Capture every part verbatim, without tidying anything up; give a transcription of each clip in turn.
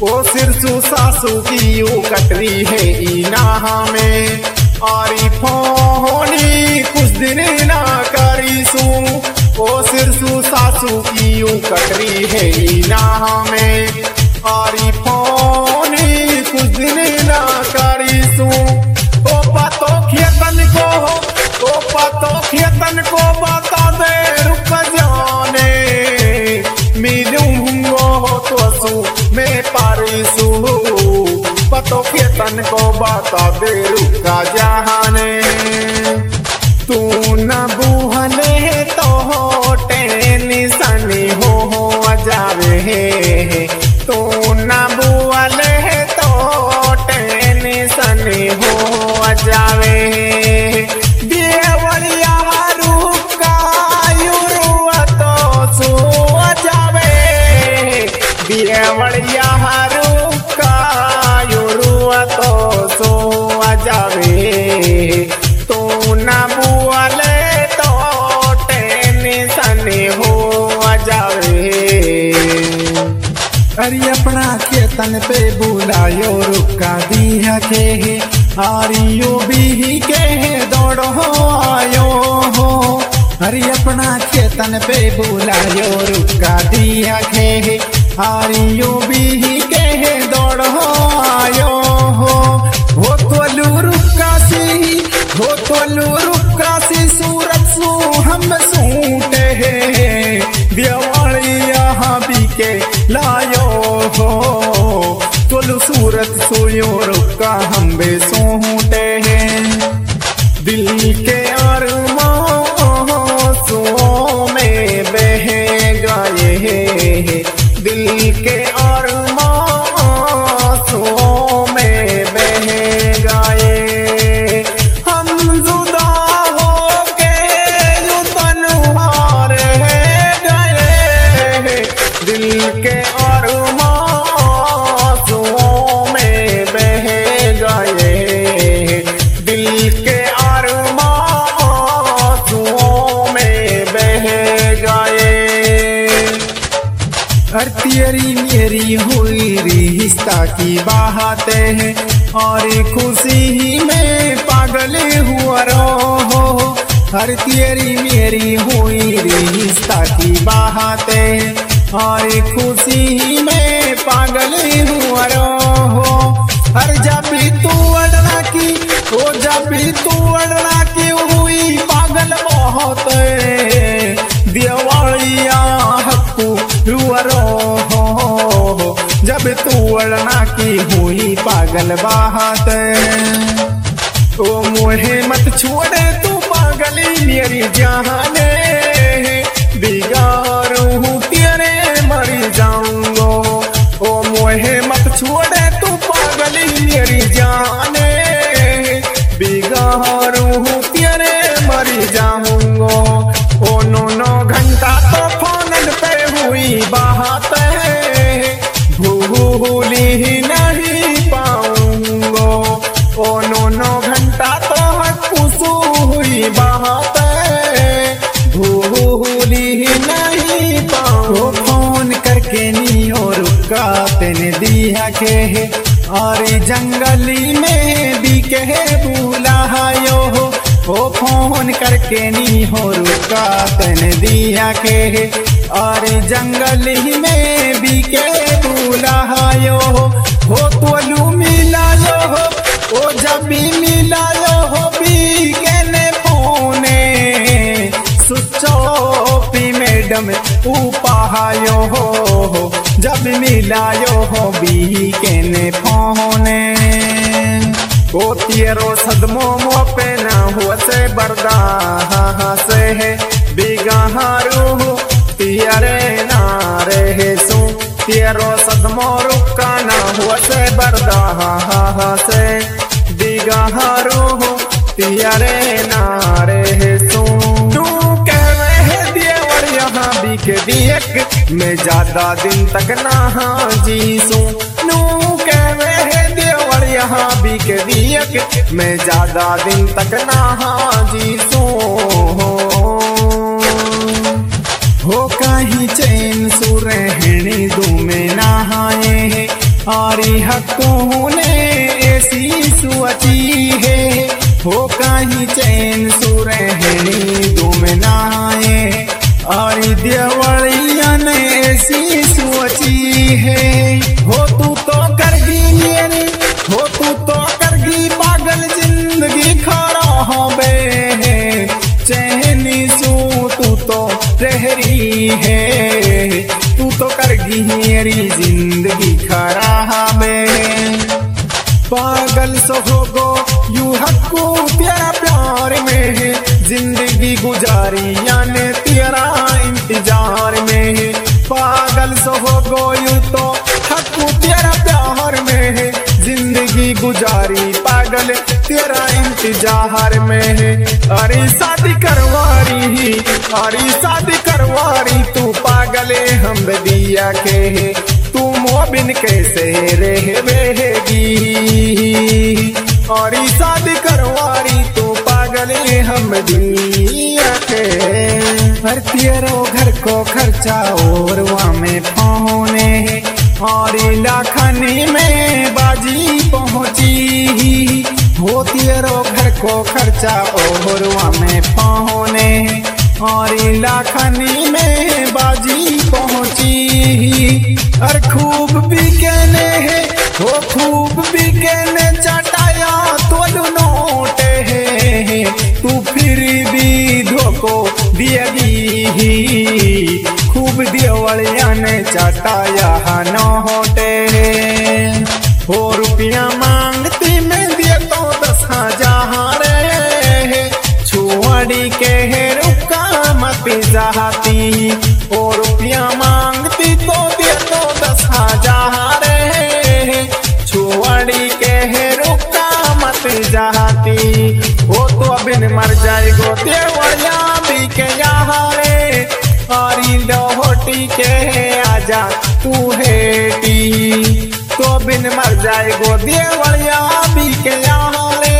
ओ सिरसु सासू की यू कटरी है इनाहा में आरी फोनी कुछ दिन ना करीसू। ओ सिरसु सासू की यू कटरी है इनाहा में आरी फोनी कुछ दिन ना करीसू। ओ पातो खेतन को ओ पातो खेतन को बता दे रुक जाने मिलूंगो तो सू मैं पारीसू। पतो खेतन को बता दे रुका जाने तू न बूहले तो टेंशन हो जावे। तू न बूहले तो टेंशन हो जावे। देवरिया रुका युरुआ तो सो जावे। देवरिया रुका युरुआ तो सो जावे। तू न बुआले तो टेंशन हो जावे। अरे अपना खेतन पे बुलायो रुका दिया के आरियो भी के दौड़ो आयो हो। अरे अपना खेतन पे बुलायो रुका दिया के आरियो भी के दौड़ो आयो हो। हो तो रुका सी हो तो रुका सी सूरत सू हम सूटे देवरिया भी के लायो हो। तोलू सूरत सोयो रुका हम बे सूटे दिल के अरमां सो में बह गए। दिल के अरमां सो में बह गए। हम जुदा हो के जो तन्हार गए। दिल के अरमां सो में बह गए। दिल के अरमां सो में बह गए। हर तेरी मेरी हुई रिश्ता की बातें हैं और खुशी में पागल हुआ रो। हर तेरी मेरी हुई रिश्ता की बातें और खुशी में पागल हुआ रो। हर जब भी तू अड़ना की ओ जब भी तू अड़ना की हुई पागल बहुत देवरिया हक्कू हुआ रो। जब तू अड़ना की हुई पागल बात ओ मोहे मत छोड़े तू पागली मेरी जाने। बिगाड़ू तेरे मर जाऊंगो। ओ मोहे मत छोड़े तू पागली मेरी जाने। बिगाड़ू तेरे मर जाऊंगो। ओ नो नो घंटा तो फोन पे हुई बात भूली नहीं पाऊंगो। ओ नो नो घंटा तो खुशू हुई बात भूली नहीं पाऊं। फोन करके नियो रुका तेने दिया के और जंगली में भी कहे बुलायो हो। ओ फोन करके नी हो रुका तेने दिया के और जंगली में भी के बुलायो हो। तो मिलायो हो ओ जब भी मिलायो हो भी के ने फोने सुचोपी मैडम उपायो हो। जब मिलायो हो भी के ने फोने ओ तेरो सदमो मो पे ना हुआ से बर्दा से है बिगाहारू तेरे नारे सू। तेरो सदमो रुका ना हुआ से बर्दा से बिगाहारू तेरे नारे सू। तू कह रहे देवरिया भी के दियक मैं ज्यादा दिन तक ना जीसू। नू कह रहे देवरिया भी के दियक मैं ज्यादा दिन तक ना जीसू। हो कहीं चैन सु रहने दू में नहाए आरी हकों ने ऐसी सुअची है हो कहीं चैन सुरहनी दुमनाए आरी देवलिया ने ऐसी सुअची है हो तू तो करगी मेरी हो तू तो करगी पागल जिंदगी खरा हो बे चैनी सू तू तो रहरी है तू तो करगी मेरी जिंदगी खराब पागल सो होगो यू हक्कू तेरा प्यार में जिंदगी गुजारी याने तेरा इंतजार में पागल सो होगो यू तो हक्कू तेरा प्यार में जिंदगी गुजारी पागल तेरा इंतजार में अरे शादी करवारी अरे शादी करवारी तू पागले हम दिया के तू मोबिन कैसे रह बेगी और शादी करवारी तू पागले हम दिया के हर तेरो घर को खर्चा और वहाँ में पहुने और लाखनी में बाजी पहुंची हो तेरो घर को खर्चा और वहाँ में पहुने और लाखनी में बाजी पहुंची और खूब बिकने हो खूब बिकने चटाया तो नोट है तू फिर भी धोको दिएगी खूब देवलिया ने चटाया नोटे हो रुपया मांगती मैं दिए तो दस हजार छुआड़ी के रुका मत जाती और रुपया मांगती तो दे तो दस हजार छुआड़ी के रुका मत जाती वो तो अबिन मर जाएगो देवलिया भी के यहाँ रे आरी लोहोटी के आजा तू हेटी तो बिन मर जाएगो देवलिया भी के यहाँ रे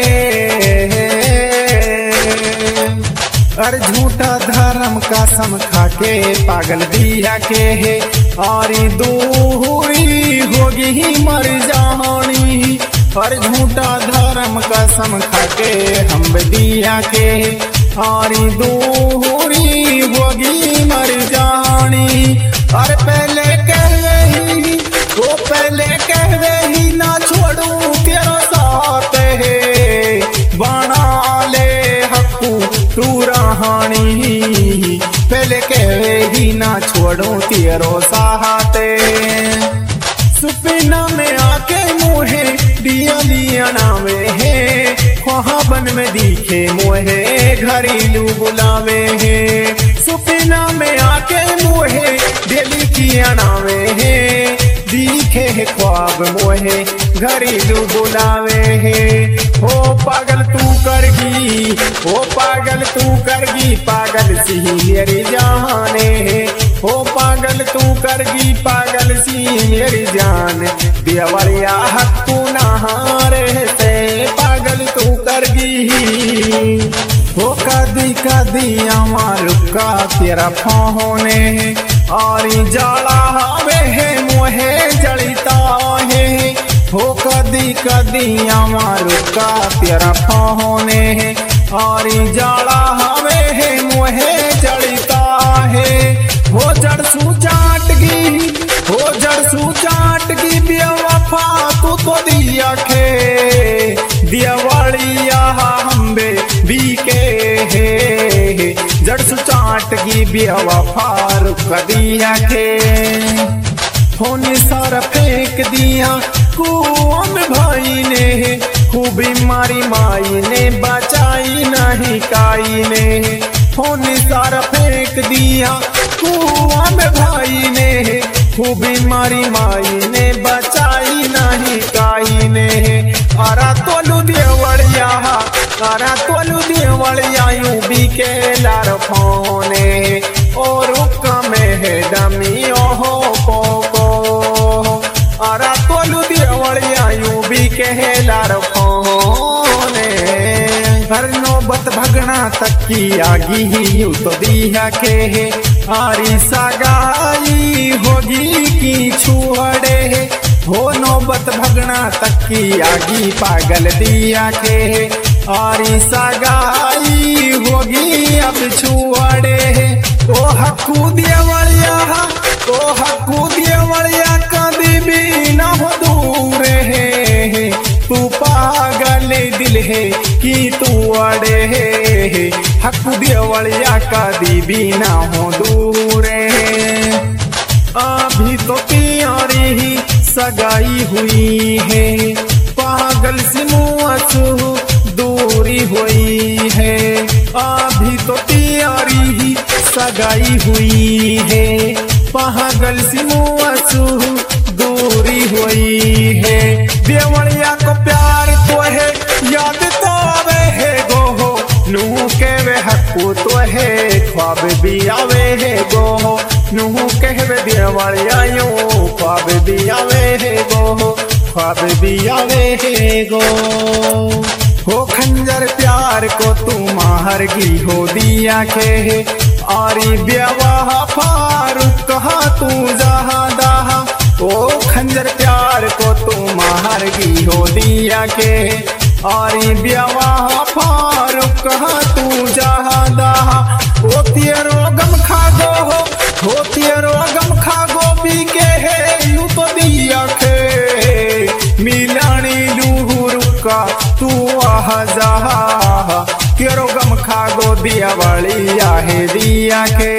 अरे झूठा धर्म का सम खा के पागल दिया के है और दूरी होगी ही मर जानी और झूठा धर्म का सम खा के हम दिया के और दूरी होगी मर जानी और पहले कह रही वो पहले कह रही ना छोड़ू तेरा साथ है बना ले हक्कू तू रहानी पहले कह रही ना छोड़ू तेरो साथ सुपना में आके मुहे दिया लिया नावे है ख्वाबन में दिखे मोहे घरेलू बुलावे है सुपना में आके मुहे दिली किया नावे है दिखे है ख्वाब मोहे घरेलू बुलावे है हो पागल तू करगी हो पागल तू करगी पागल सी मेरी जाने हो पागल तू करगी पागल सी मेरी जान देवलिया हक्कू नहारे से पागल तू करगी हो कदी कदी अमार का तेरा फोने और जाला हवे है मोहे जड़ता है हो कदी कदी अमार का तेरा फोने और जाला हवे है मोहे जड़ता है हो जड़ सू चाटगी हो जड़ सू चाटगी बेवफा तू तो दिया के दियावलिया हम्बे बीके है जड़ सू चाटगी बेवफा रुक दिया के होने सारा फेंक दिया कुआं में भाई ने खूबी मारी माई ने बचाई नहीं काई ने होने सारा फेंक दिया कुआं में भाई ने खूबी मारी माई ने बचाई नहीं काई ने अरा तोलू देवलिया अरा तोलू देवलिया यूं भी के लार फोने और में है डमी ओहो पोको अरा तोलू देवलिया यूं भी के लार फोने हर नौबत भगना तक की आगी ही यूं तो दिया के आरी सगाई होगी की छुअड़े हो नौबत भगना तक की आगी पागल दिया के आरी सगाई होगी अब छुआड़े ओ हक्कू दिया वलिया ओ हक्कू दिया वलिया कदी भी ना हो दूर है तू पागल दिल है कि तू अड़े है हक्कू दिया वलिया कदी भी ना हो दूर है अभी तो प्यारी ही सगाई हुई है पागल से मुआसू दूरी हुई है अभी तो प्यारी ही सगाई हुई है पागल से मुआसू दूरी हुई है देवलिया को प्यार तो है याद तो आवे है गो नू के वे हक्कू तो है ख्वाब भी आवे है गो नू कहवे देवलिया यो ख्वाब भी आवे है गो ख्वाब भी आवे है गो हो खंजर प्यार को तू माहरगी हो दिया के आरी ब्याह फारूक कहा तू जहा दहा ओ खंजर प्यार को तू माहरगी हो दिया के आरी ब्याह फारूक कहा तू जहा दहा ओ तेरो गम खागो हो हो तेरो गम खागो भी के है यू तो दिया के मिलानी लूहू रुका तू आह जहा तेरो गम खागो दिया वाली आहे दिया के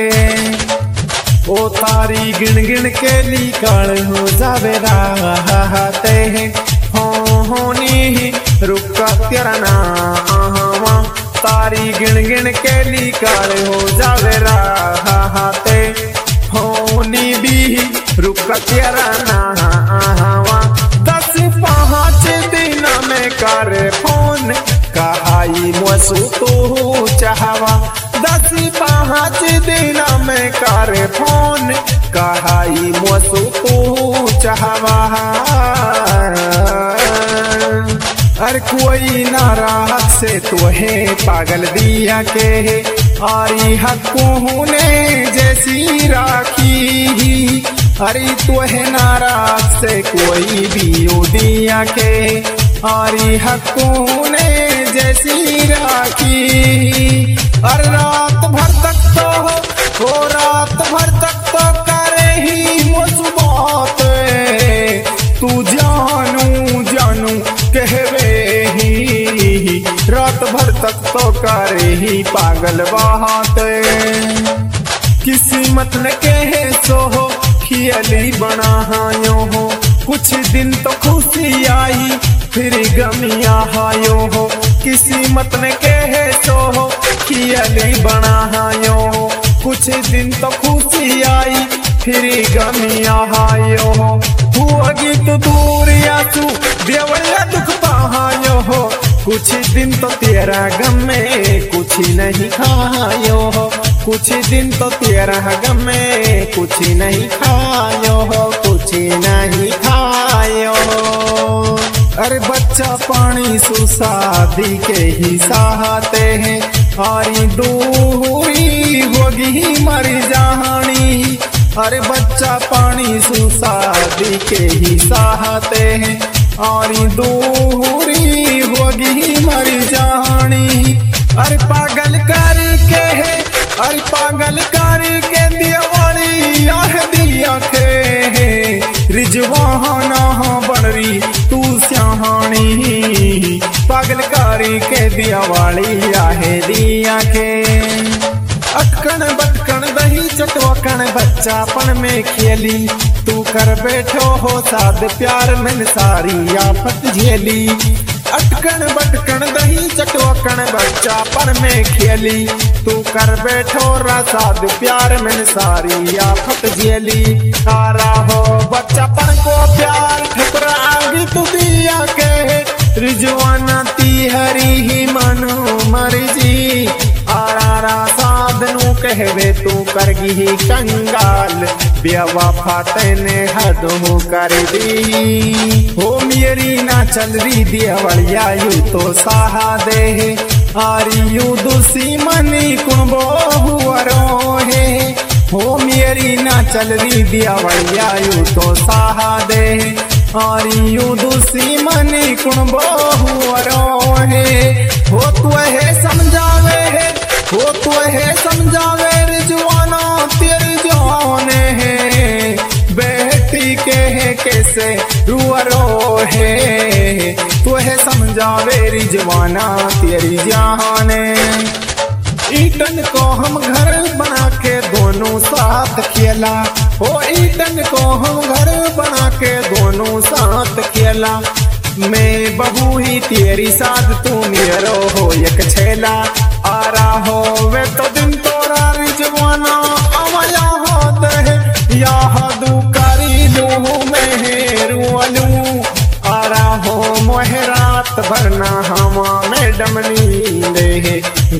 ओ तारी गिन गिन के निकाल हो जावे राहते हो होनी रुका तेरा नाम तारी गिन गिन के निकाल हो जावे राहते होनी भी रुका तेरा नाम दस पाँच दिन में करे फोन कहाई मसू तू चाहवा दस पाँच दिन में करे फोन कहाई मसू तू चाहवा अरे कोई नाराज से तो है पागल दिया के आरी हक्कू ने जैसी राखी अरे तो है नाराज से कोई भी दिया के आरी हक्कू ने जैसी राखी अरे रात भर तक तो हो रात भर तक तो करे ही मुझबात तू जानू जानू कहवे ही रात भर तक तो करे ही पागल बात किस्मत न कहे सो हो खियली बनायो हो कुछ दिन तो खुशी आई फिर गमिया हायो हो किस्मत ने कहे सो हो खियली बनायो हो कुछ दिन तो खुशी आई फिर गमिया हायो हो हुआगी तो दूर आंसू देवलिया दुख पायो हो कुछ दिन तो तेरा गम में कुछ नहीं खायो हो कुछ दिन तो तेरा गम में कुछ नहीं खायो हो कुछ नहीं खायो हो अरे बच्चा पानी सुसादी के ही सहाते हैं आरी दूरी होगी मर जानी अरे बच्चा पानी सुसादी के ही सहाते हैं आरी दूरी होगी मर जानी अरे पागल करी के है अरे पागल करी के दिवाली आह दिया के रिजवाना बनरी तू स्याहानी पागल करी के दिवाली आहे दिया के अटकन बटकन दही चटवकन बच्चापन में खेली तू कर बैठो हो साद प्यार में सारी आफत झेली अटकन बटकन दही चटवकन बच्चापन में खेली तू कर बैठो रसाद प्यार में सारी आफत झेली सारा हो बच्चापन को प्यार ठुकरा आगे तू दिया के रिजवाना ती हरी ही मनो मर्जी आरा साधनु कहवे तू करगी कंगाल बेवफा तने हद हो कर दी हो मेरी ना चल रही देवलिया यू तो साहा दे आरी यू दूसी मनी कुणबो हुआरो है हो मेरी ना चल रही देवलिया यू तो साहा दे आरियू दूसरी मनी कुण बहु रोहे हो तू है समझावे है हो तू है समझावे रिजवाना तेरी जाने है बेटी के है कैसे रुआ रोहे तू है समझावे रिजवाना तेरी जाने ईटन को हम घर बना के दोनों साथ खेला ओ ईटन को हम घर बना के दोनों साथ खेला मैं बहू ही तेरी साथ तू मेरो हो एक छेला आ रहा हो वे तो दिन तोरा रिजवाना अमया हो दे याह दुकारी लू मेहरू अलू आ रहा हो मोह रात भरना हमा मैडम नींदे